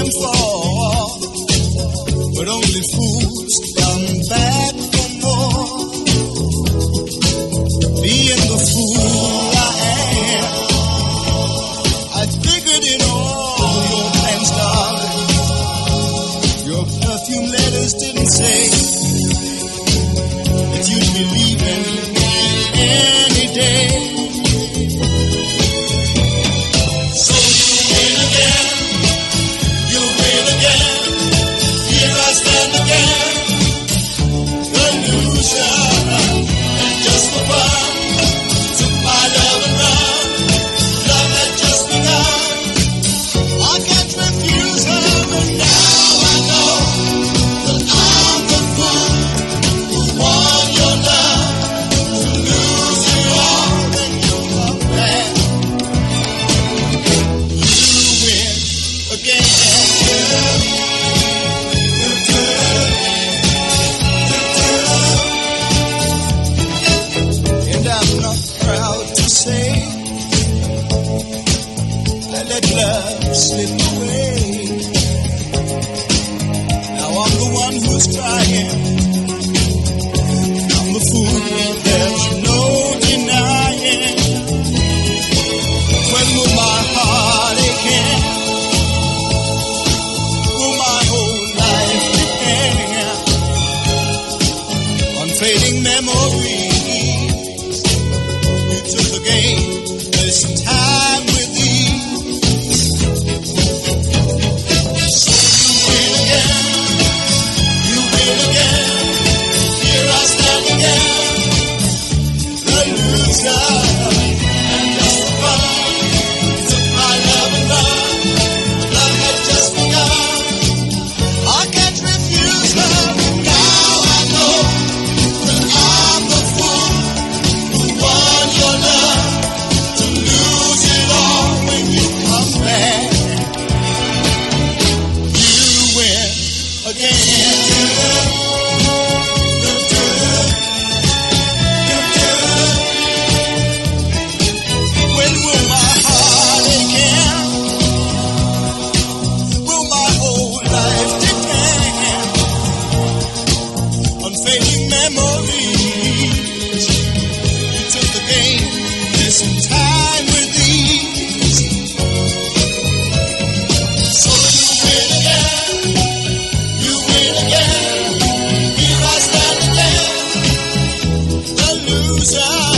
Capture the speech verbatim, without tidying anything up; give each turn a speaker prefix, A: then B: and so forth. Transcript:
A: and fall, but only fools come back for more. Being the fool I am, I figured in all your plans, darling. Your perfume letters didn't say that you'd be leaving any day. So you win again, you win again. Here I stand again, the loser, and just for fun, took my love and run. Love had just begun. I can't refuse her, and now I know that I'm the fool who won your love, to lose it all when you come back. You win again. And I'm not proud to say I let love slip away. Now I'm the one who's crying. I'm the fool, there's no denying. When will my heart again? Will my whole life depend on fading memories? You took the game this time with ease. So you win again, you win again. Here I stand again, the loser, and just for fun, took my love and run. Love had just begun. I can't refuse her, and now I know that I'm the fool who won your love, to lose it all when you come back. You win again. When will my heart again? Will my whole life depend on fading memories? You took the game this time with ease. So you win again, you win again. Here I stand again, the loser.